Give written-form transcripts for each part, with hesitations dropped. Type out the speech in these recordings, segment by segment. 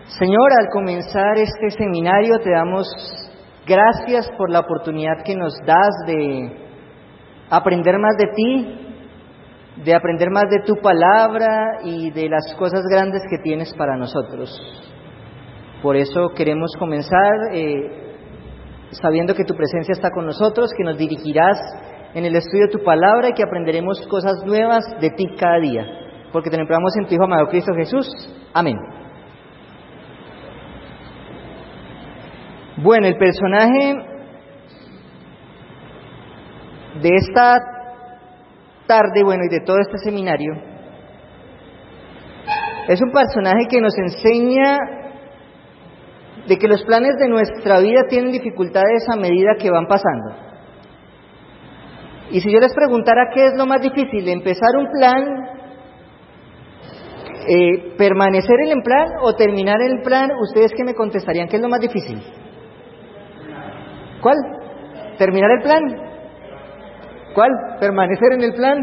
Señor, al comenzar este seminario te damos gracias por la oportunidad que nos das de aprender más de ti, de aprender más de tu palabra y de las cosas grandes que tienes para nosotros. Por eso queremos comenzar sabiendo que tu presencia está con nosotros, que nos dirigirás en el estudio de tu palabra y que aprenderemos cosas nuevas de ti cada día, porque te emplazamos en tu Hijo amado Cristo Jesús. Amén. Bueno, el personaje de esta tarde, y de todo este seminario, es un personaje que nos enseña de que los planes de nuestra vida tienen dificultades a medida que van pasando. Y si yo les preguntara qué es lo más difícil, empezar un plan, permanecer en el plan o terminar el plan, ¿ustedes qué me contestarían? ¿Qué es lo más difícil? ¿Cuál? ¿Terminar el plan? ¿Cuál? ¿Permanecer en el plan?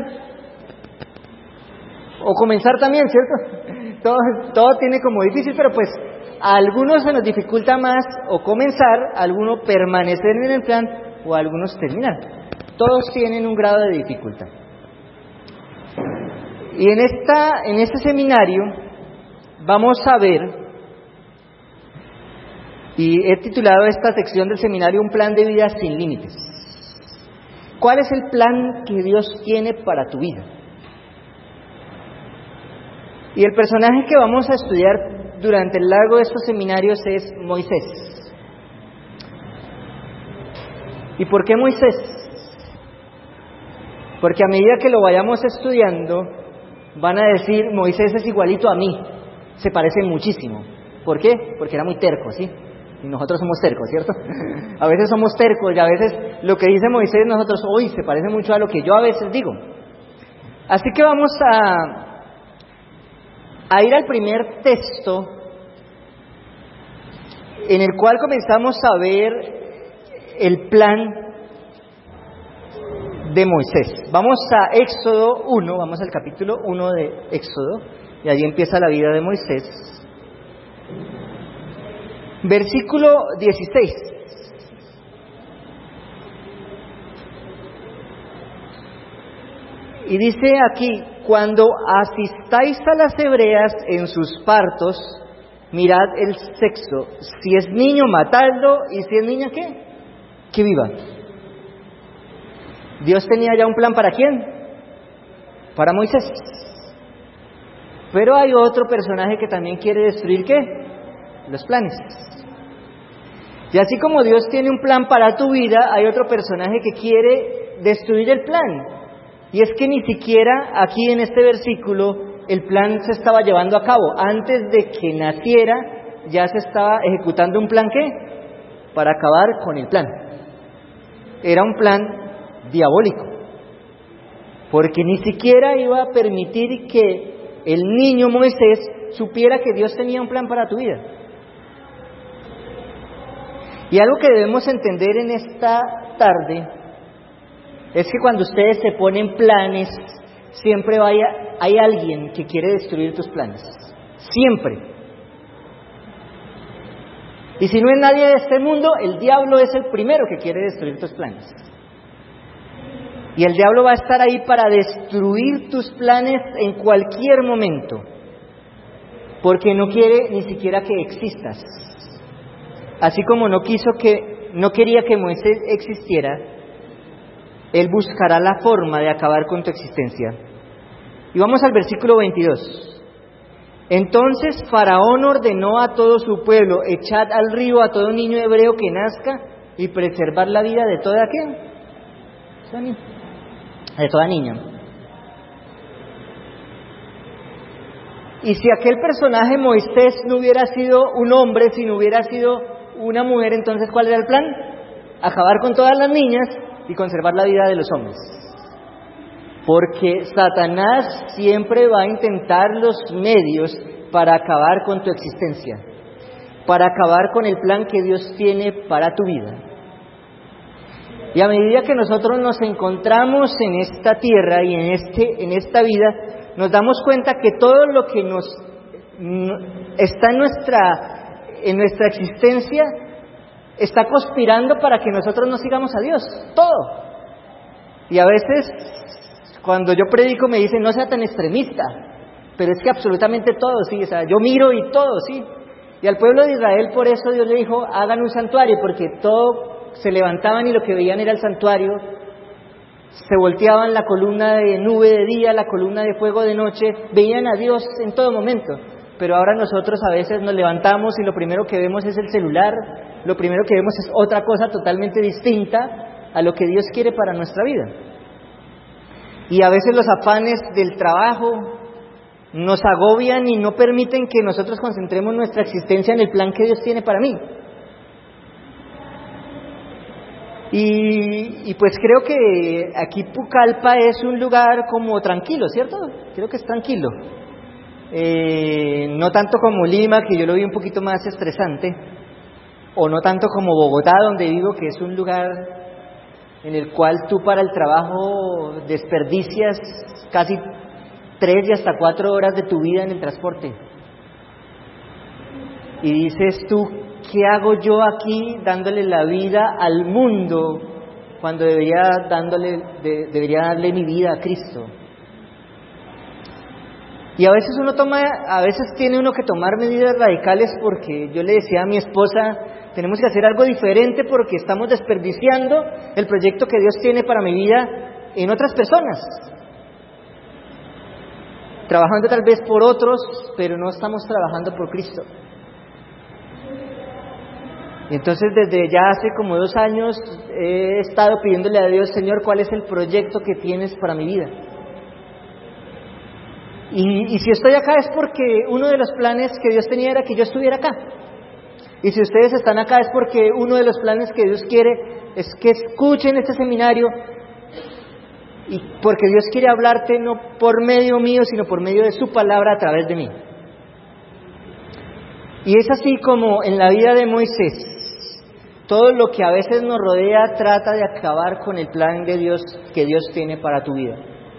O comenzar también, ¿cierto? Todo tiene como difícil, pero pues a algunos se nos dificulta más o comenzar, a algunos permanecer en el plan o a algunos terminar. Todos tienen un grado de dificultad. Y en este seminario vamos a ver, y he titulado esta sección del seminario Un plan de vida sin límites. ¿Cuál es el plan que Dios tiene para tu vida? Y el personaje que vamos a estudiar durante el largo de estos seminarios es Moisés. ¿Y por qué Moisés? Porque a medida que lo vayamos estudiando, van a decir, Moisés es igualito a mí, se parece muchísimo. ¿Por qué? Porque era muy terco, ¿sí? Y nosotros somos tercos, ¿cierto? A veces somos tercos y a veces lo que dice Moisés nosotros, se parece mucho a lo que yo a veces digo. Así que vamos a ir al primer texto en el cual comenzamos a ver el plan de Moisés. Vamos a Éxodo 1, vamos al capítulo 1 de Éxodo, y allí empieza la vida de Moisés. Versículo 16. Y dice aquí, cuando asistáis a las hebreas en sus partos, mirad el sexo. Si es niño, matadlo, y si es niña, ¿qué? Que viva. Dios tenía ya un plan, ¿para quién? Para Moisés. Pero hay otro personaje que también quiere destruir, ¿qué? Los planes. Y así como Dios tiene un plan para tu vida, hay otro personaje que quiere destruir el plan. Y es que ni siquiera aquí en este versículo el plan se estaba llevando a cabo. Antes de que naciera ya se estaba ejecutando un plan, ¿qué? Para acabar con el plan. Era un plan diabólico. Porque ni siquiera iba a permitir que el niño Moisés supiera que Dios tenía un plan para tu vida. Y algo que debemos entender en esta tarde es que cuando ustedes se ponen planes, siempre hay alguien que quiere destruir tus planes. Siempre. Y si no es nadie de este mundo, el diablo es el primero que quiere destruir tus planes. Y el diablo va a estar ahí para destruir tus planes en cualquier momento, porque no quiere ni siquiera que existas. Así como no quería que Moisés existiera, él buscará la forma de acabar con tu existencia. Y vamos al versículo 22. Entonces Faraón ordenó a todo su pueblo, echad al río a todo niño hebreo que nazca y preservar la vida de toda ¿qué? De toda niña. Y si aquel personaje Moisés no hubiera sido un hombre, sino hubiera sido una mujer, entonces ¿cuál era el plan? Acabar con todas las niñas y conservar la vida de los hombres. Porque Satanás siempre va a intentar los medios para acabar con tu existencia, para acabar con el plan que Dios tiene para tu vida. Y a medida que nosotros nos encontramos en esta tierra y en esta vida, nos damos cuenta que todo lo que nos está en nuestra existencia, está conspirando para que nosotros no sigamos a Dios, todo. Y a veces, cuando yo predico me dicen, no sea tan extremista, pero es que absolutamente todo, sí, o sea, yo miro y todo, sí. Y al pueblo de Israel, por eso Dios le dijo, hagan un santuario, porque todo se levantaban y lo que veían era el santuario, se volteaban la columna de nube de día, la columna de fuego de noche, veían a Dios en todo momento. Pero ahora nosotros a veces nos levantamos y lo primero que vemos es el celular, lo primero que vemos es otra cosa totalmente distinta a lo que Dios quiere para nuestra vida. Y a veces los afanes del trabajo nos agobian y no permiten que nosotros concentremos nuestra existencia en el plan que Dios tiene para mí. Y pues creo que aquí Pucallpa es un lugar como tranquilo, ¿cierto? Creo que es tranquilo. No tanto como Lima, que yo lo vi un poquito más estresante, o no tanto como Bogotá, donde vivo, que es un lugar en el cual tú para el trabajo desperdicias casi 3 y hasta 4 horas de tu vida en el transporte. Y dices tú, ¿qué hago yo aquí dándole la vida al mundo cuando debería darle mi vida a Cristo? Y a veces tiene uno que tomar medidas radicales, porque yo le decía a mi esposa, tenemos que hacer algo diferente porque estamos desperdiciando el proyecto que Dios tiene para mi vida en otras personas. Trabajando tal vez por otros, pero no estamos trabajando por Cristo. Y entonces desde ya hace como 2 años he estado pidiéndole a Dios, Señor, ¿cuál es el proyecto que tienes para mi vida? Y si estoy acá es porque uno de los planes que Dios tenía era que yo estuviera acá. Y si ustedes están acá es porque uno de los planes que Dios quiere es que escuchen este seminario, y porque Dios quiere hablarte no por medio mío, sino por medio de su palabra a través de mí. Y es así como en la vida de Moisés, todo lo que a veces nos rodea trata de acabar con el plan de Dios que Dios tiene para tu vida.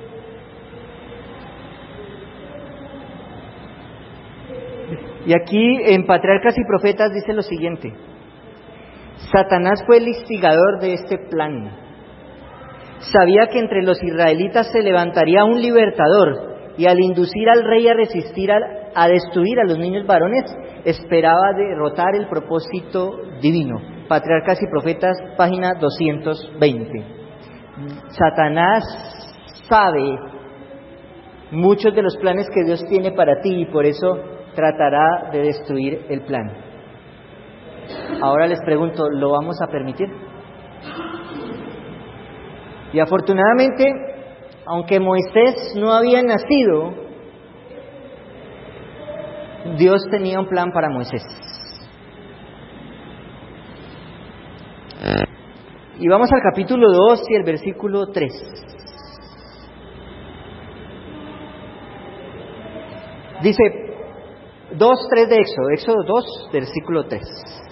Y aquí en Patriarcas y Profetas dice lo siguiente: Satanás fue el instigador de este plan. Sabía que entre los israelitas se levantaría un libertador, y al inducir al rey a resistir a destruir a los niños varones, esperaba derrotar el propósito divino. Patriarcas y Profetas, página 220. Satanás sabe muchos de los planes que Dios tiene para ti, y por eso tratará de destruir el plan. Ahora les pregunto, ¿lo vamos a permitir? Y afortunadamente, aunque Moisés no había nacido, Dios tenía un plan para Moisés. Y vamos al capítulo 2 y el versículo 3. Dice 2:3 de Éxodo 2, versículo 3.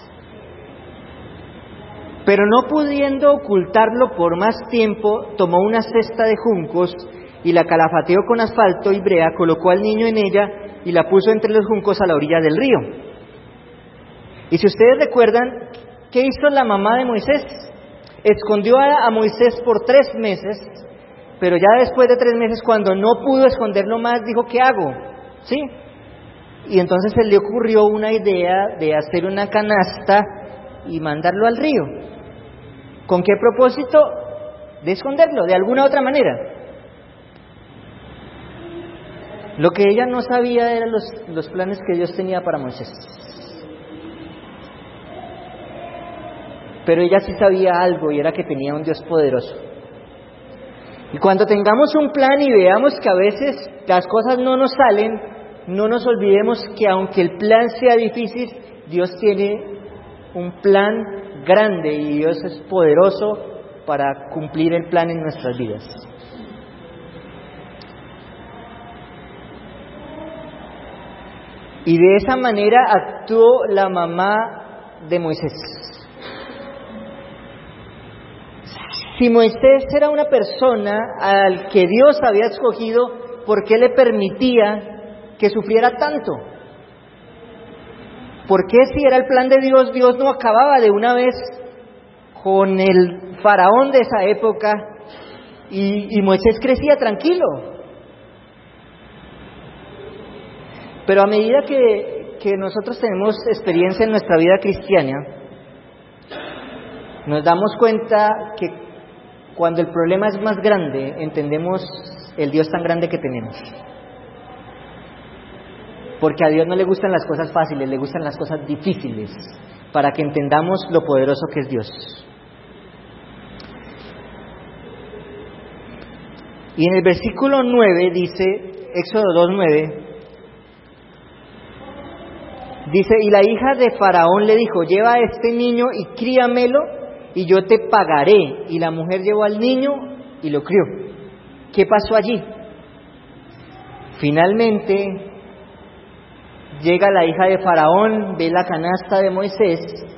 Pero no pudiendo ocultarlo por más tiempo, tomó una cesta de juncos y la calafateó con asfalto y brea, colocó al niño en ella y la puso entre los juncos a la orilla del río. Y si ustedes recuerdan, ¿qué hizo la mamá de Moisés? Escondió a Moisés por 3 meses, pero ya después de 3 meses, cuando no pudo esconderlo más, dijo, ¿qué hago? ¿Sí? Y entonces se le ocurrió una idea de hacer una canasta y mandarlo al río. ¿Con qué propósito? De esconderlo, de alguna otra manera. Lo que ella no sabía eran los planes que Dios tenía para Moisés. Pero ella sí sabía algo, y era que tenía un Dios poderoso. Y cuando tengamos un plan y veamos que a veces las cosas no nos salen, no nos olvidemos que aunque el plan sea difícil, Dios tiene un plan grande y Dios es poderoso para cumplir el plan en nuestras vidas. Y de esa manera actuó la mamá de Moisés. Si Moisés era una persona al que Dios había escogido, ¿por qué le permitía que sufriera tanto? ¿Por qué si era el plan de Dios, Dios no acababa de una vez con el faraón de esa época y Moisés crecía tranquilo? Pero a medida que nosotros tenemos experiencia en nuestra vida cristiana, nos damos cuenta que cuando el problema es más grande, entendemos el Dios tan grande que tenemos. Porque a Dios no le gustan las cosas fáciles, le gustan las cosas difíciles, para que entendamos lo poderoso que es Dios. Y en el versículo 9 dice, Éxodo 2:9, dice: y la hija de Faraón le dijo, lleva a este niño y críamelo, y yo te pagaré. Y la mujer llevó al niño y lo crió. ¿Qué pasó allí? Finalmente llega la hija de Faraón, ve la canasta de Moisés,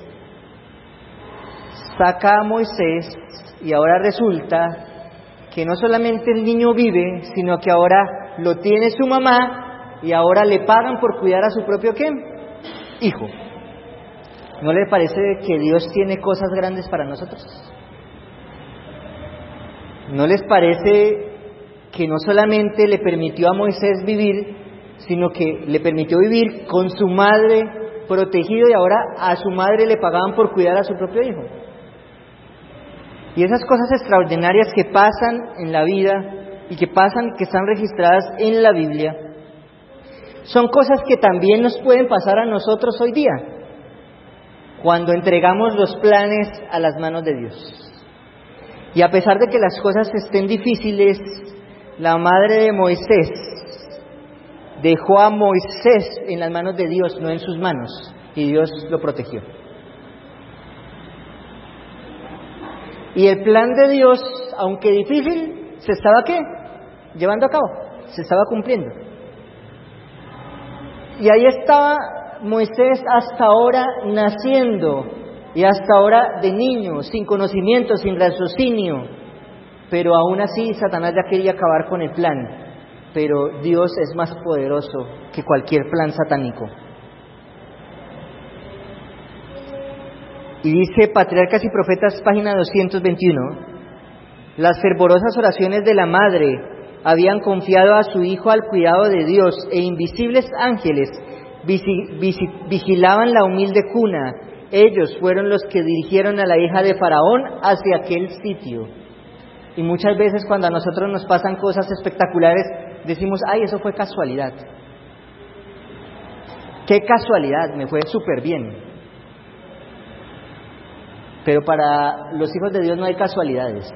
saca a Moisés, y ahora resulta que no solamente el niño vive, sino que ahora lo tiene su mamá, y ahora le pagan por cuidar a su propio ¿qué? Hijo. ¿No le parece que Dios tiene cosas grandes para nosotros? ¿No les parece que no solamente le permitió a Moisés vivir, sino que le permitió vivir con su madre protegido, y ahora a su madre le pagaban por cuidar a su propio hijo? Y esas cosas extraordinarias que pasan en la vida y que están registradas en la Biblia, son cosas que también nos pueden pasar a nosotros hoy día, cuando entregamos los planes a las manos de Dios. Y a pesar de que las cosas estén difíciles, la madre de Moisés dejó a Moisés en las manos de Dios, no en sus manos, y Dios lo protegió. Y el plan de Dios, aunque difícil, se estaba ¿qué? Llevando a cabo, se estaba cumpliendo. Y ahí estaba Moisés hasta ahora naciendo, y hasta ahora de niño, sin conocimiento, sin raciocinio, pero aún así Satanás ya quería acabar con el plan. Pero Dios es más poderoso que cualquier plan satánico. Y dice Patriarcas y Profetas, página 221, las fervorosas oraciones de la madre habían confiado a su hijo al cuidado de Dios, e invisibles ángeles vigilaban la humilde cuna. Ellos fueron los que dirigieron a la hija de Faraón hacia aquel sitio. Y muchas veces cuando a nosotros nos pasan cosas espectaculares, decimos, ay, eso fue casualidad. ¡Qué casualidad! Me fue súper bien. Pero para los hijos de Dios no hay casualidades.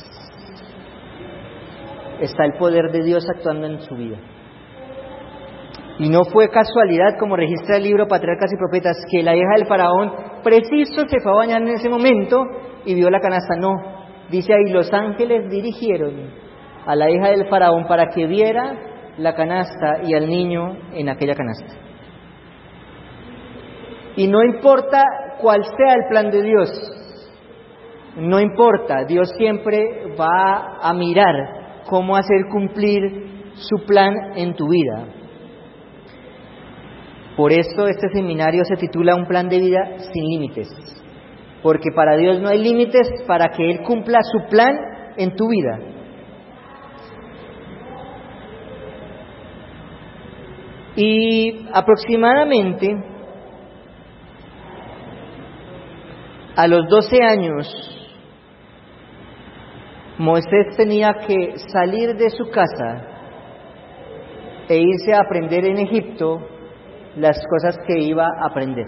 Está el poder de Dios actuando en su vida. Y no fue casualidad, como registra el libro Patriarcas y Profetas, que la hija del Faraón preciso se fue a bañar en ese momento y vio la canasta. No, dice ahí, los ángeles dirigieron a la hija del Faraón para que viera la canasta y al niño en aquella canasta. Y no importa cuál sea el plan de Dios, no importa, Dios siempre va a mirar cómo hacer cumplir su plan en tu vida. Por esto este seminario se titula Un plan de vida sin límites, porque para Dios no hay límites para que Él cumpla su plan en tu vida. Y aproximadamente a los 12 años, Moisés tenía que salir de su casa e irse a aprender en Egipto las cosas que iba a aprender.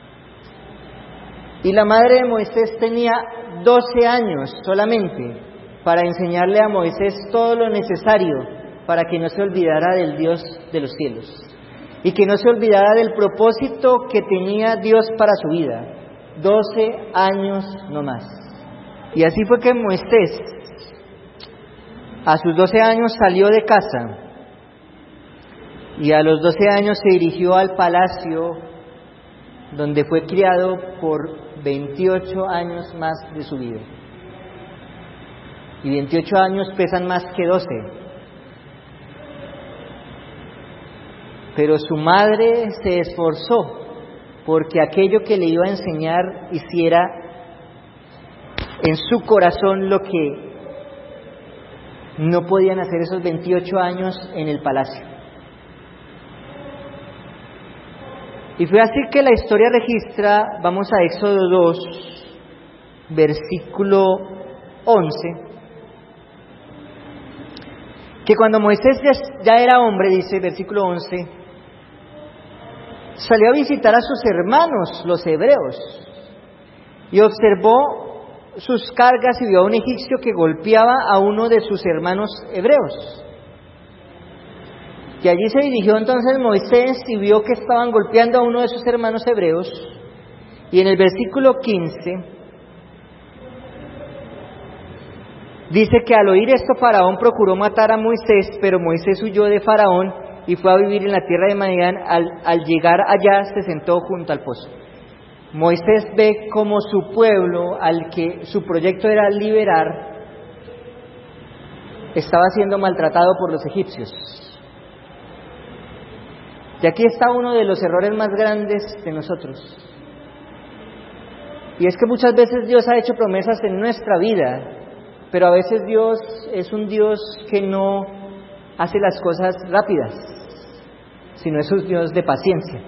Y la madre de Moisés tenía 12 años solamente para enseñarle a Moisés todo lo necesario para que no se olvidara del Dios de los cielos y que no se olvidara del propósito que tenía Dios para su vida. 12 años no más. Y así fue que Moisés, a sus 12 años, salió de casa. Y a los 12 años se dirigió al palacio, donde fue criado por 28 años más de su vida. Y 28 años pesan más que 12. Pero su madre se esforzó porque aquello que le iba a enseñar hiciera en su corazón lo que no podían hacer esos 28 años en el palacio. Y fue así que la historia registra, vamos a Éxodo 2, versículo 11, que cuando Moisés ya era hombre, dice versículo 11, salió a visitar a sus hermanos, los hebreos, y observó sus cargas y vio a un egipcio que golpeaba a uno de sus hermanos hebreos. Y allí se dirigió entonces Moisés y vio que estaban golpeando a uno de sus hermanos hebreos. Y en el versículo 15 dice que al oír esto Faraón procuró matar a Moisés, pero Moisés huyó de Faraón y fue a vivir en la tierra de Madián. Al llegar allá se sentó junto al pozo. Moisés ve como su pueblo, al que su proyecto era liberar, estaba siendo maltratado por los egipcios. Y aquí está uno de los errores más grandes de nosotros. Y es que muchas veces Dios ha hecho promesas en nuestra vida, pero a veces Dios es un Dios que no hace las cosas rápidas, sino es un Dios de paciencia.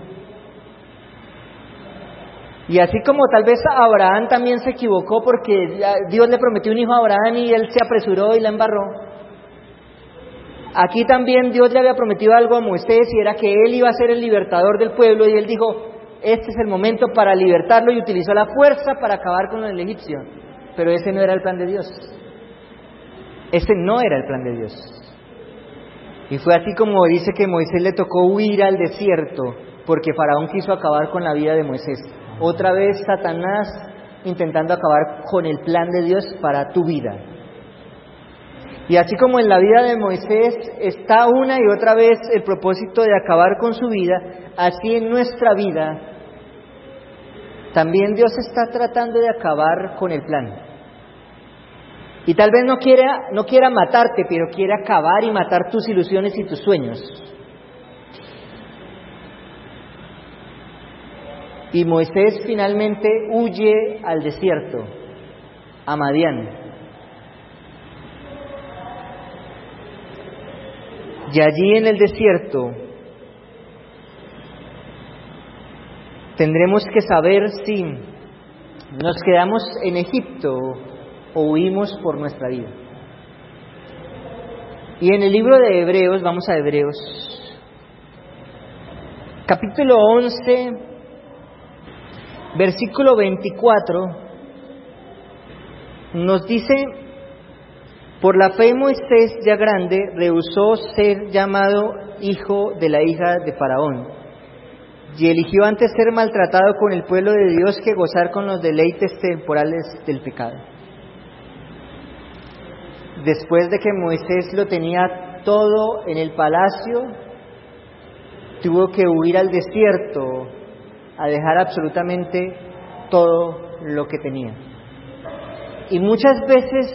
Y así como tal vez Abraham también se equivocó porque Dios le prometió un hijo a Abraham y él se apresuró y la embarró. Aquí también Dios le había prometido algo a Moisés y era que él iba a ser el libertador del pueblo y él dijo, este es el momento para libertarlo, y utilizó la fuerza para acabar con el egipcio. Pero ese no era el plan de Dios. Ese no era el plan de Dios. Y fue así como dice que Moisés le tocó huir al desierto porque Faraón quiso acabar con la vida de Moisés. Otra vez Satanás intentando acabar con el plan de Dios para tu vida. Y así como en la vida de Moisés está una y otra vez el propósito de acabar con su vida, así en nuestra vida también Dios está tratando de acabar con el plan. Y tal vez no quiera matarte, pero quiere acabar y matar tus ilusiones y tus sueños. Y Moisés finalmente huye al desierto, a Madián. Y allí en el desierto tendremos que saber si nos quedamos en Egipto o huimos por nuestra vida. Y en el libro de Hebreos, vamos a Hebreos, capítulo 11, versículo 24, nos dice: por la fe Moisés, ya grande, rehusó ser llamado hijo de la hija de Faraón, y eligió antes ser maltratado con el pueblo de Dios que gozar con los deleites temporales del pecado. Después de que Moisés lo tenía todo en el palacio, tuvo que huir al desierto a dejar absolutamente todo lo que tenía. Y muchas veces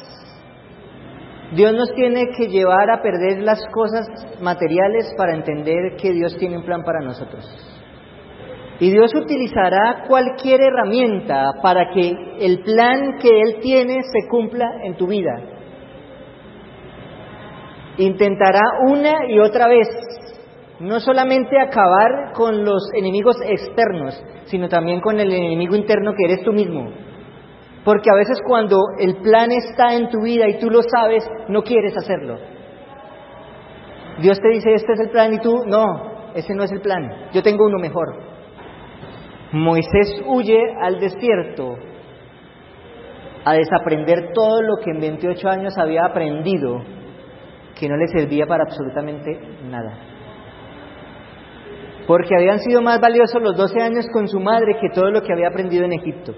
Dios nos tiene que llevar a perder las cosas materiales para entender que Dios tiene un plan para nosotros. Y Dios utilizará cualquier herramienta para que el plan que Él tiene se cumpla en tu vida. Intentará una y otra vez, no solamente acabar con los enemigos externos, sino también con el enemigo interno que eres tú mismo. Porque a veces cuando el plan está en tu vida y tú lo sabes, no quieres hacerlo. Dios te dice, este es el plan, y tú, no, ese no es el plan, yo tengo uno mejor. Moisés huye al desierto a desaprender todo lo que en 28 años había aprendido, que no le servía para absolutamente nada. Porque habían sido más valiosos los 12 años con su madre que todo lo que había aprendido en Egipto.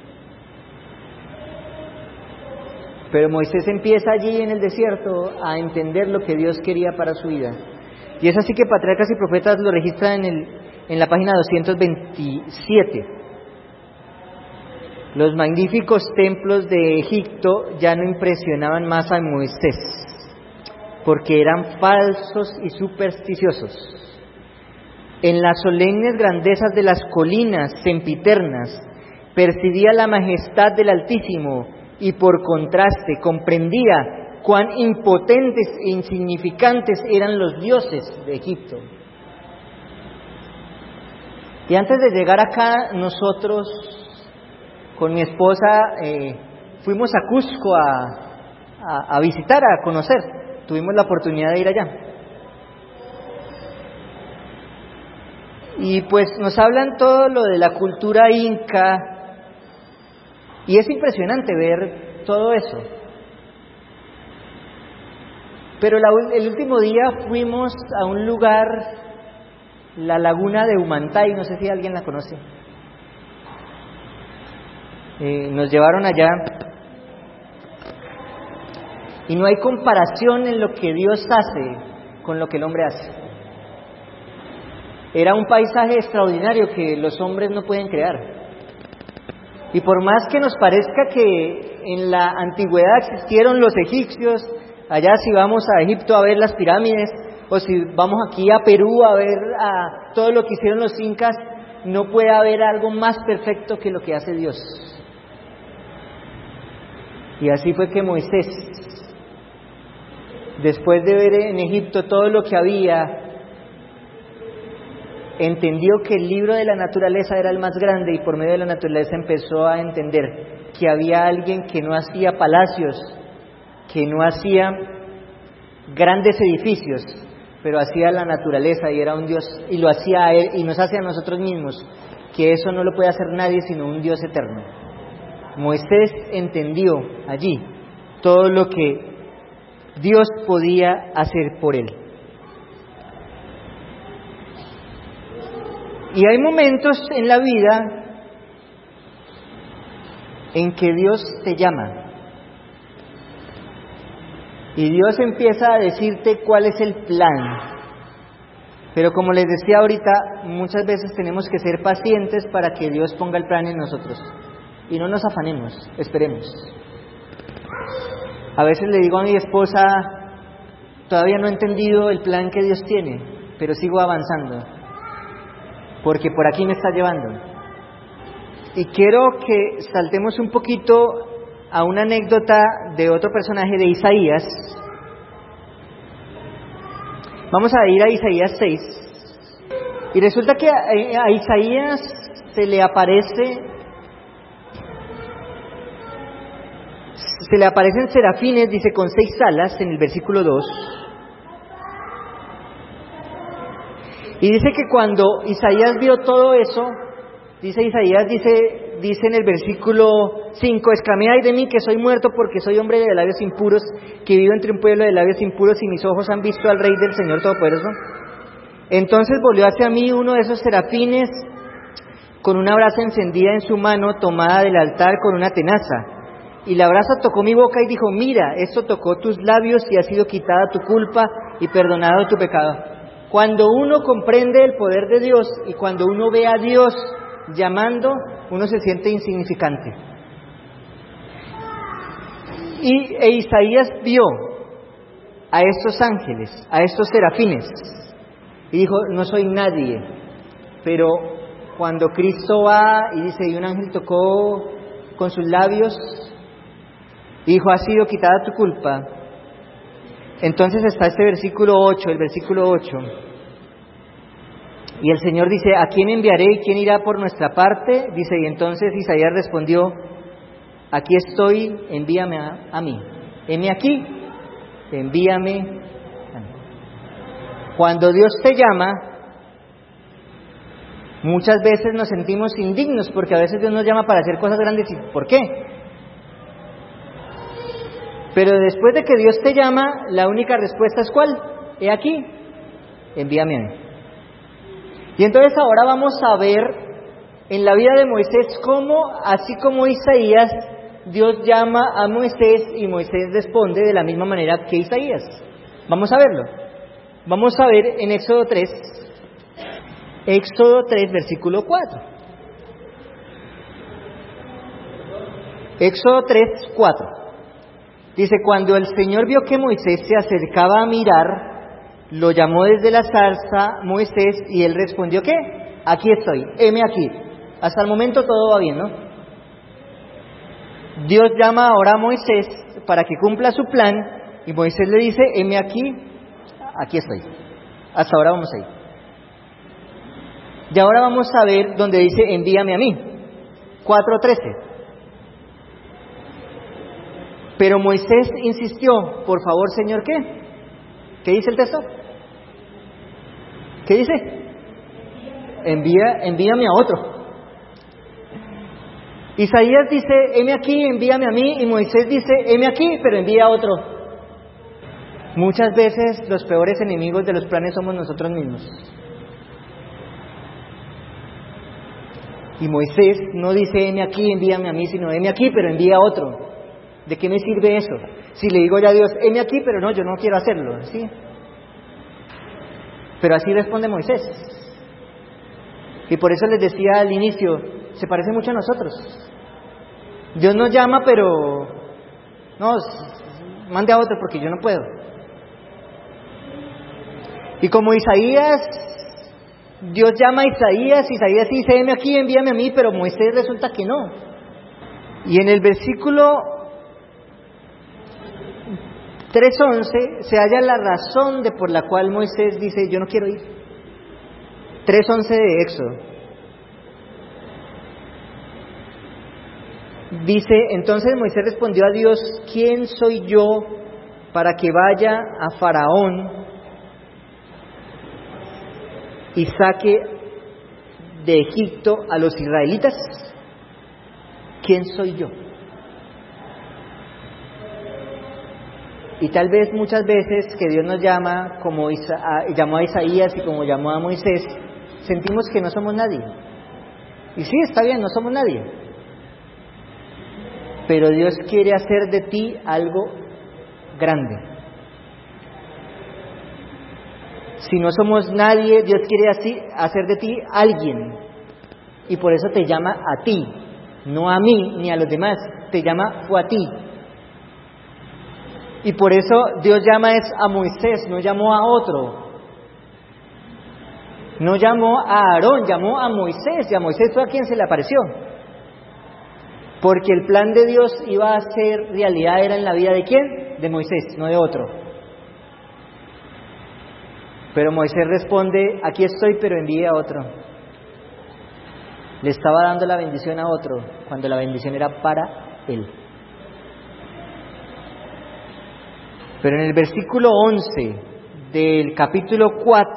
Pero Moisés empieza allí en el desierto a entender lo que Dios quería para su vida. Y es así que Patriarcas y Profetas lo registran en la página 227. Los magníficos templos de Egipto ya no impresionaban más a Moisés, porque eran falsos y supersticiosos. En las solemnes grandezas de las colinas sempiternas percibía la majestad del Altísimo y por contraste comprendía cuán impotentes e insignificantes eran los dioses de Egipto. Y antes de llegar acá, nosotros con mi esposa fuimos a Cusco a visitar, a conocer. Tuvimos la oportunidad de ir allá. Y pues nos hablan todo lo de la cultura inca, y es impresionante ver todo eso. Pero el último día fuimos a un lugar, la laguna de Humantay, no sé si alguien la conoce. Nos llevaron allá, y no hay comparación en lo que Dios hace con lo que el hombre hace. Era un paisaje extraordinario que los hombres no pueden crear. Y por más que nos parezca que en la antigüedad existieron los egipcios, allá si vamos a Egipto a ver las pirámides, o si vamos aquí a Perú a ver todo lo que hicieron los incas, no puede haber algo más perfecto que lo que hace Dios. Y así fue que Moisés, después de ver en Egipto todo lo que había, entendió que el libro de la naturaleza era el más grande, y por medio de la naturaleza empezó a entender que había alguien que no hacía palacios, que no hacía grandes edificios, pero hacía la naturaleza, y era un Dios, y lo hacía a él y nos hace a nosotros mismos, que eso no lo puede hacer nadie sino un Dios eterno. Moisés entendió allí todo lo que Dios podía hacer por él. Y hay momentos en la vida en que Dios te llama. Y Dios empieza a decirte cuál es el plan. Pero como les decía ahorita, muchas veces tenemos que ser pacientes para que Dios ponga el plan en nosotros. Y no nos afanemos, esperemos. A veces le digo a mi esposa, todavía no he entendido el plan que Dios tiene, pero sigo avanzando, porque por aquí me está llevando. Y quiero que saltemos un poquito a una anécdota de otro personaje de Isaías. Vamos a ir a Isaías 6. Y resulta que a Isaías se le aparecen serafines, dice, con 6 alas en el versículo 2. Y dice que cuando Isaías vio todo eso, dice en el versículo 5, exclamé: ay de mí, que soy muerto, porque soy hombre de labios impuros, que vivo entre un pueblo de labios impuros, y mis ojos han visto al Rey del Señor Todopoderoso. Entonces volvió hacia mí uno de esos serafines, con una brasa encendida en su mano, tomada del altar con una tenaza. Y la brasa tocó mi boca y dijo: mira, esto tocó tus labios y ha sido quitada tu culpa y perdonado tu pecado. Cuando uno comprende el poder de Dios y cuando uno ve a Dios llamando, uno se siente insignificante. E Isaías vio a estos ángeles, a estos serafines, y dijo: no soy nadie. Pero cuando Cristo va y dice, y un ángel tocó con sus labios y dijo: ha sido quitada tu culpa, entonces está este versículo 8, el versículo 8. Y el Señor dice: ¿a quién enviaré y quién irá por nuestra parte? Dice, y entonces Isaías respondió: aquí estoy, envíame a mí. Heme aquí, envíame a mí. Cuando Dios te llama, muchas veces nos sentimos indignos, porque a veces Dios nos llama para hacer cosas grandes. ¿Y por qué? Pero después de que Dios te llama, la única respuesta es ¿cuál? He aquí, envíame a mí. Y entonces ahora vamos a ver en la vida de Moisés cómo, así como Isaías, Dios llama a Moisés y Moisés responde de la misma manera que Isaías. Vamos a verlo. Vamos a ver en Éxodo 3, versículo 4. Éxodo 3, 4. Dice: cuando el Señor vio que Moisés se acercaba a mirar, lo llamó desde la zarza Moisés y él respondió, ¿qué? Aquí estoy, heme aquí. Hasta el momento todo va bien, ¿no? Dios llama ahora a Moisés para que cumpla su plan y Moisés le dice, heme aquí, aquí estoy. Hasta ahora vamos ahí. Y ahora vamos a ver donde dice, envíame a mí. 4:13. Pero Moisés insistió, por favor, Señor, ¿qué? ¿Qué dice el texto? ¿Qué dice? Envíame a otro. Isaías dice, heme aquí, envíame a mí, y Moisés dice, heme aquí, pero envía a otro. Muchas veces los peores enemigos de los planes somos nosotros mismos. Y Moisés no dice, heme aquí, envíame a mí, sino heme aquí, pero envía a otro. ¿De qué me sirve eso? Si le digo ya a Dios, heme aquí, pero no, yo no quiero hacerlo, ¿sí? Pero así responde Moisés. Y por eso les decía al inicio, se parece mucho a nosotros. Dios nos llama, pero no, mande a otro porque yo no puedo. Y como Isaías, Dios llama a Isaías dice, heme aquí, envíame a mí, pero Moisés resulta que no. Y en el versículo 3:11 se halla la razón de por la cual Moisés dice, yo no quiero ir. 3:11 de Éxodo. Dice, entonces Moisés respondió a Dios, ¿quién soy yo para que vaya a Faraón y saque de Egipto a los israelitas? ¿Quién soy yo? Y tal vez muchas veces que Dios nos llama, como llamó a Isaías y como llamó a Moisés, sentimos que no somos nadie. Y sí, está bien, no somos nadie. Pero Dios quiere hacer de ti algo grande. Si no somos nadie, Dios quiere hacer de ti alguien. Y por eso te llama a ti, no a mí ni a los demás. Te llama fue a ti. Y por eso Dios llama a Moisés, no llamó a otro. No llamó a Aarón, llamó a Moisés. Y a Moisés fue a quien se le apareció. Porque el plan de Dios iba a ser realidad, era en la vida de ¿quién? De Moisés, no de otro. Pero Moisés responde, aquí estoy, pero envíe a otro. Le estaba dando la bendición a otro, cuando la bendición era para él. Pero en el versículo 11 del capítulo 4,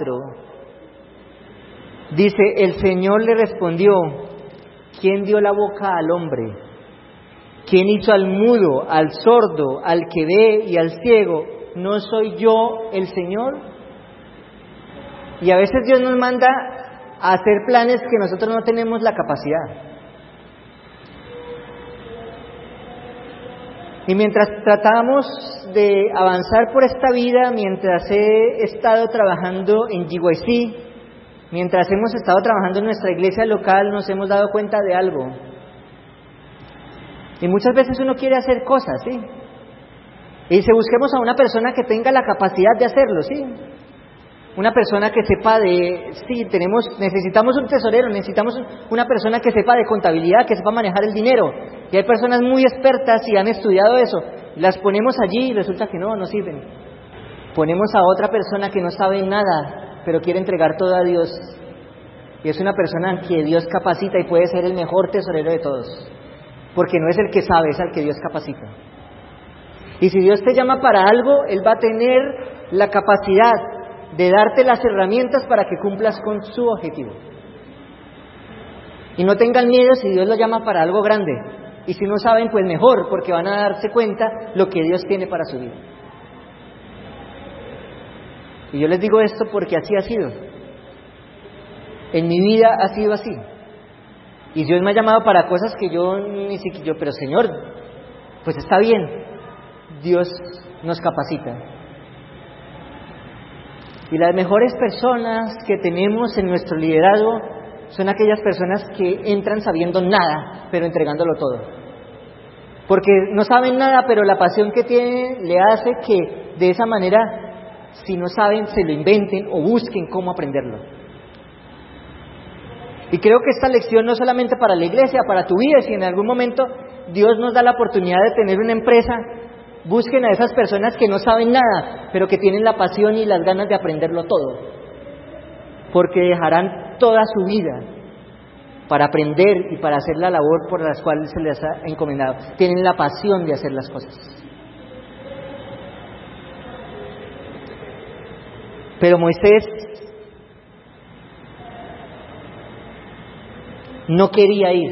dice, el Señor le respondió, ¿quién dio la boca al hombre? ¿Quién hizo al mudo, al sordo, al que ve y al ciego? ¿No soy yo el Señor? Y a veces Dios nos manda a hacer planes que nosotros no tenemos la capacidad. Y mientras tratamos de avanzar por esta vida, mientras he estado trabajando en GYC, mientras hemos estado trabajando en nuestra iglesia local, nos hemos dado cuenta de algo. Y muchas veces uno quiere hacer cosas, ¿sí? Y dice, busquemos a una persona que tenga la capacidad de hacerlo, ¿sí? Una persona que sepa necesitamos un tesorero, necesitamos una persona que sepa de contabilidad, que sepa manejar el dinero. Y hay personas muy expertas y han estudiado eso. Las ponemos allí y resulta que no sirven. Ponemos a otra persona que no sabe nada, pero quiere entregar todo a Dios. Y es una persona que Dios capacita y puede ser el mejor tesorero de todos. Porque no es el que sabe, es al que Dios capacita. Y si Dios te llama para algo, Él va a tener la capacidad de darte las herramientas para que cumplas con su objetivo. Y no tengan miedo si Dios lo llama para algo grande. Y si no saben, pues mejor, porque van a darse cuenta lo que Dios tiene para su vida. Y yo les digo esto porque así ha sido. En mi vida ha sido así. Y Dios me ha llamado para cosas que yo ni siquiera, pero Señor, pues está bien. Dios nos capacita. Y las mejores personas que tenemos en nuestro liderazgo son aquellas personas que entran sabiendo nada, pero entregándolo todo. Porque no saben nada, pero la pasión que tienen le hace que de esa manera Si no saben, se lo inventen o busquen cómo aprenderlo. Y creo que esta lección no solamente para la iglesia, para tu vida, si en algún momento Dios nos da la oportunidad de tener una empresa, busquen a esas personas que no saben nada, pero que tienen la pasión y las ganas de aprenderlo todo, porque dejarán toda su vida para aprender y para hacer la labor por la cual se les ha encomendado. Tienen la pasión de hacer las cosas. Pero Moisés no quería ir.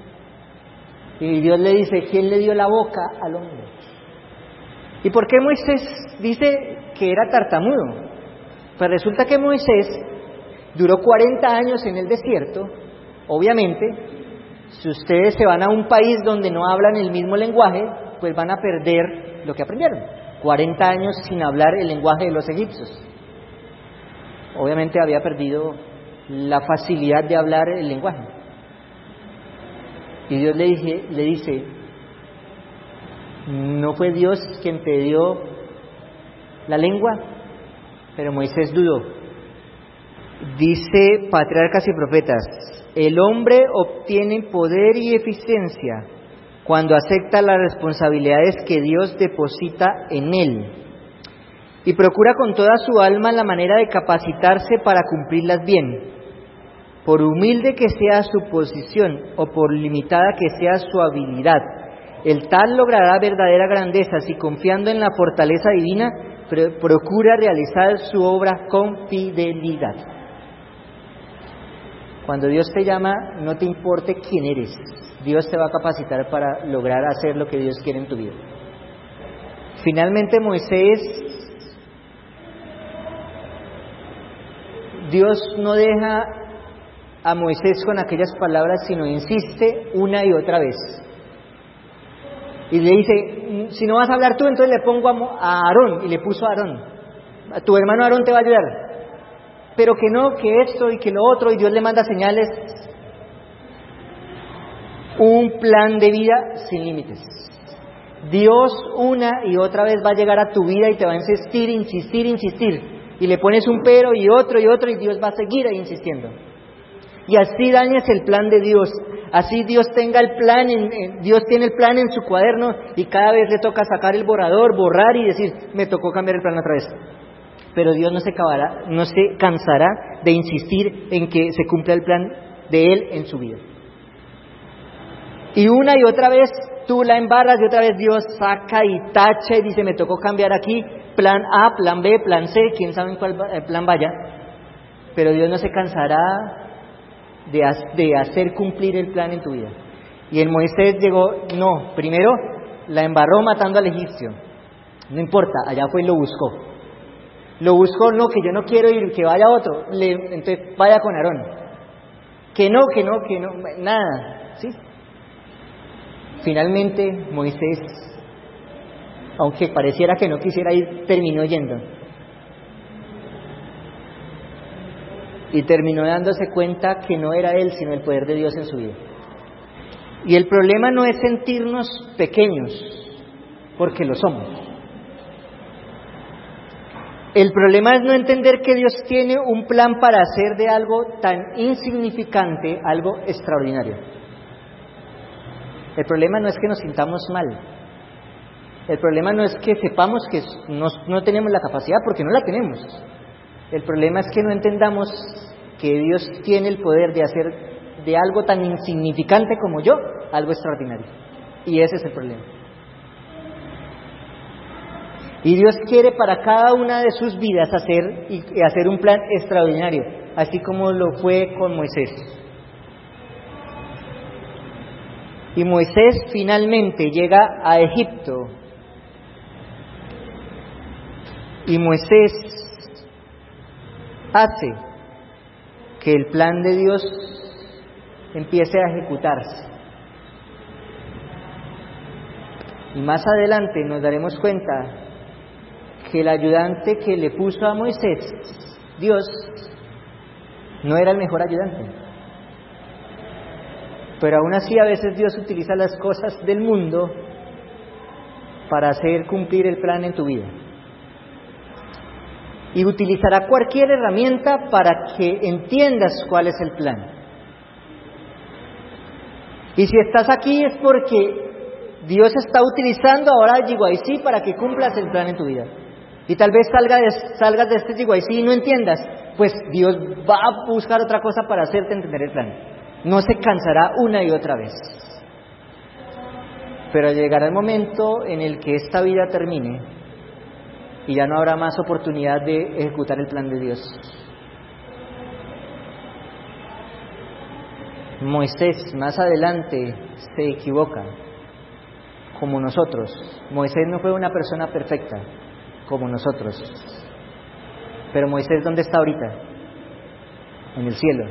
Y Dios le dice, ¿quién le dio la boca al hombre? ¿Y por qué Moisés dice que era tartamudo? Pues resulta que Moisés duró 40 años en el desierto. Obviamente, si ustedes se van a un país donde no hablan el mismo lenguaje, pues van a perder lo que aprendieron. 40 años sin hablar el lenguaje de los egipcios. Obviamente había perdido la facilidad de hablar el lenguaje. Y Dios le dice, ¿no fue Dios quien te dio la lengua? Pero Moisés dudó. Dice Patriarcas y Profetas, el hombre obtiene poder y eficiencia cuando acepta las responsabilidades que Dios deposita en él y procura con toda su alma la manera de capacitarse para cumplirlas bien. Por humilde que sea su posición o por limitada que sea su habilidad, el tal logrará verdadera grandeza si confiando en la fortaleza divina procura realizar su obra con fidelidad. Cuando Dios te llama, no te importe quién eres, Dios te va a capacitar para lograr hacer lo que Dios quiere en tu vida. Finalmente Dios no deja a Moisés con aquellas palabras, sino insiste una y otra vez. Y le dice, si no vas a hablar tú, entonces le pongo a Aarón, y le puso a Aarón. A tu hermano Aarón te va a ayudar. Pero que no, que esto y que lo otro, y Dios le manda señales. Un plan de vida sin límites. Dios una y otra vez va a llegar a tu vida y te va a insistir. Y le pones un pero y otro, y Dios va a seguir ahí insistiendo. Y así dañes el plan de Dios. Así Dios tenga el plan, Dios tiene el plan en su cuaderno y cada vez le toca sacar el borrador, borrar y decir, me tocó cambiar el plan otra vez. Pero Dios no se cansará de insistir en que se cumpla el plan de Él en su vida. Y una y otra vez tú la embarras y otra vez Dios saca y tacha y dice, me tocó cambiar aquí, plan A, plan B, plan C, quién sabe en cuál plan vaya. Pero Dios no se cansará de hacer cumplir el plan en tu vida. Y en Moisés llegó, no, primero la embarró matando al egipcio. No importa, allá fue y lo buscó. Lo buscó, no, que yo no quiero ir, que vaya otro. Entonces vaya con Aarón. Que no, nada, ¿sí? Finalmente Moisés, aunque pareciera que no quisiera ir, terminó yendo. Y terminó dándose cuenta que no era él, sino el poder de Dios en su vida. Y el problema no es sentirnos pequeños, porque lo somos. El problema es no entender que Dios tiene un plan para hacer de algo tan insignificante algo extraordinario. El problema no es que nos sintamos mal. El problema no es que sepamos que no tenemos la capacidad, porque no la tenemos. El problema es que no entendamos que Dios tiene el poder de hacer de algo tan insignificante como yo, algo extraordinario. Y ese es el problema. Y Dios quiere para cada una de sus vidas hacer un plan extraordinario, así como lo fue con Moisés. Y Moisés finalmente llega a Egipto. Y Moisés hace que el plan de Dios empiece a ejecutarse. Y más adelante nos daremos cuenta que el ayudante que le puso a Moisés, Dios, no era el mejor ayudante. Pero aún así a veces Dios utiliza las cosas del mundo para hacer cumplir el plan en tu vida. y utilizará cualquier herramienta para que entiendas cuál es el plan. Y si estás aquí es porque Dios está utilizando ahora el GYC para que cumplas el plan en tu vida. Y tal vez salgas de este GYC y no entiendas, pues Dios va a buscar otra cosa para hacerte entender el plan. No se cansará una y otra vez. Pero llegará el momento en el que esta vida termine y ya no habrá más oportunidad de ejecutar el plan de Dios. Moisés más adelante se equivoca, como nosotros. Moisés no fue una persona perfecta, como nosotros. Pero Moisés, ¿dónde está ahorita? En el cielo.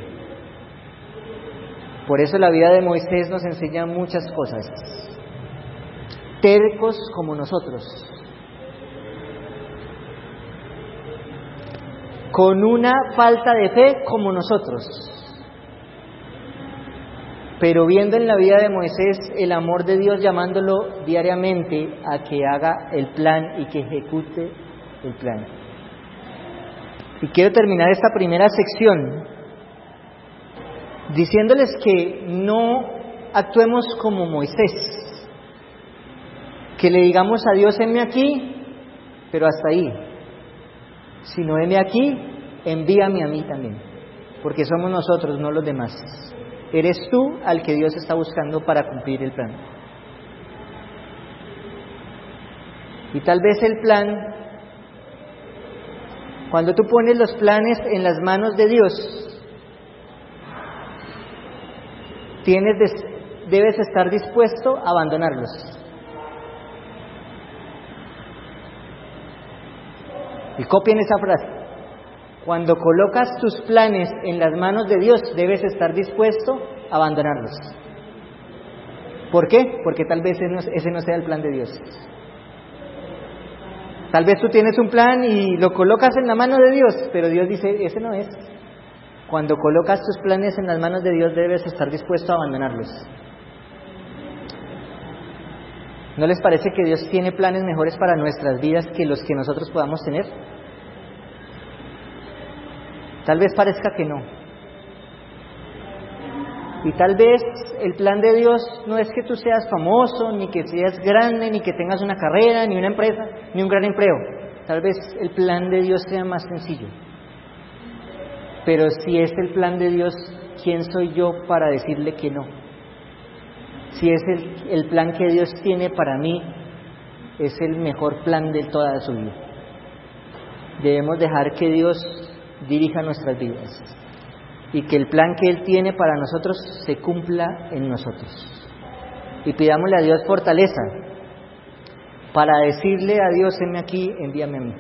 Por eso la vida de Moisés nos enseña muchas cosas. Tercos como nosotros, con una falta de fe como nosotros, pero viendo en la vida de Moisés el amor de Dios, llamándolo diariamente a que haga el plan y que ejecute el plan. Y quiero terminar esta primera sección diciéndoles que no actuemos como Moisés, que le digamos a Dios, heme aquí, pero hasta ahí. Si no heme aquí, envíame a mí también, porque somos nosotros, no los demás. Eres tú al que Dios está buscando para cumplir el plan. Y tal vez el plan, cuando tú pones los planes en las manos de Dios, debes estar dispuesto a abandonarlos. Y copien esa frase. Cuando colocas tus planes en las manos de Dios, debes estar dispuesto a abandonarlos. ¿Por qué? Porque tal vez ese no sea el plan de Dios. Tal vez tú tienes un plan y lo colocas en la mano de Dios, pero Dios dice, ese no es. Cuando colocas tus planes en las manos de Dios, debes estar dispuesto a abandonarlos. ¿No les parece que Dios tiene planes mejores para nuestras vidas que los que nosotros podamos tener? Tal vez parezca que no. Y tal vez el plan de Dios no es que tú seas famoso, ni que seas grande, ni que tengas una carrera, ni una empresa, ni un gran empleo. Tal vez el plan de Dios sea más sencillo. Pero si es el plan de Dios, ¿quién soy yo para decirle que no? Si es el plan que Dios tiene para mí, es el mejor plan de toda su vida. Debemos dejar que Dios dirija nuestras vidas y que el plan que Él tiene para nosotros se cumpla en nosotros. Y pidámosle a Dios fortaleza para decirle a Dios, heme aquí, envíame a mí.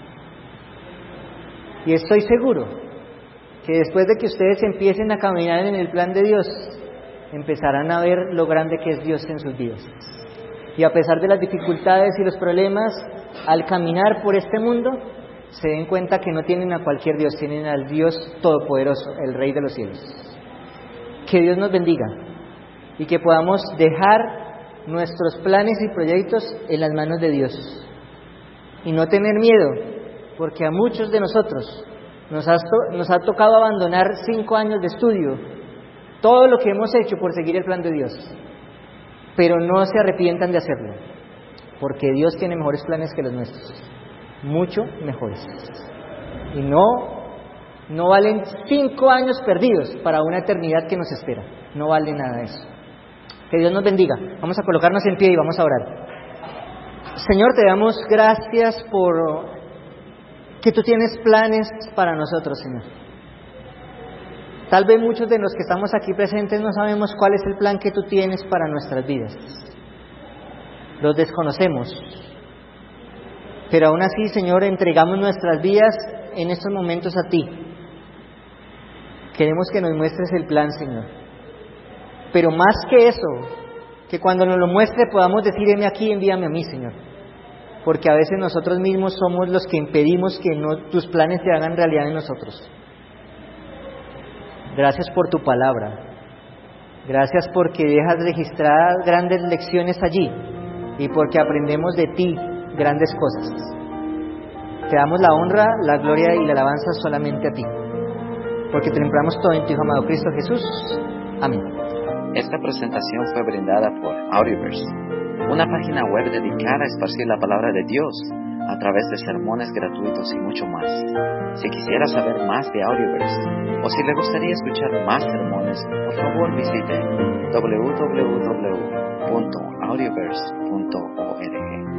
Y estoy seguro que después de que ustedes empiecen a caminar en el plan de Dios, empezarán a ver lo grande que es Dios en sus vidas. Y a pesar de las dificultades y los problemas, al caminar por este mundo, se den cuenta que no tienen a cualquier Dios, tienen al Dios Todopoderoso, el Rey de los cielos. Que Dios nos bendiga y que podamos dejar nuestros planes y proyectos en las manos de Dios. Y no tener miedo, porque a muchos de nosotros nos ha tocado abandonar 5 años de estudio, todo lo que hemos hecho por seguir el plan de Dios, pero no se arrepientan de hacerlo, porque Dios tiene mejores planes que los nuestros, mucho mejores. Y no valen 5 años perdidos para una eternidad que nos espera, no vale nada eso. Que Dios nos bendiga. Vamos a colocarnos en pie y vamos a orar. Señor, te damos gracias por que tú tienes planes para nosotros, Señor. Tal vez muchos de los que estamos aquí presentes no sabemos cuál es el plan que tú tienes para nuestras vidas. Los desconocemos. Pero aún así, Señor, entregamos nuestras vidas en estos momentos a ti. Queremos que nos muestres el plan, Señor. Pero más que eso, que cuando nos lo muestre podamos decir, heme aquí, envíame a mí, Señor. Porque a veces nosotros mismos somos los que impedimos que tus planes se hagan realidad en nosotros. Gracias por tu palabra. Gracias porque dejas registradas grandes lecciones allí y porque aprendemos de ti grandes cosas. te damos la honra, la gloria y la alabanza solamente a ti. Porque te limpiamos todo en tu Hijo amado Cristo Jesús. Amén. Esta presentación fue brindada por Audioverse, una página web dedicada a esparcir la palabra de Dios a través de sermones gratuitos y mucho más. Si quisiera saber más de Audioverse o si le gustaría escuchar más sermones, por favor visite www.audioverse.org.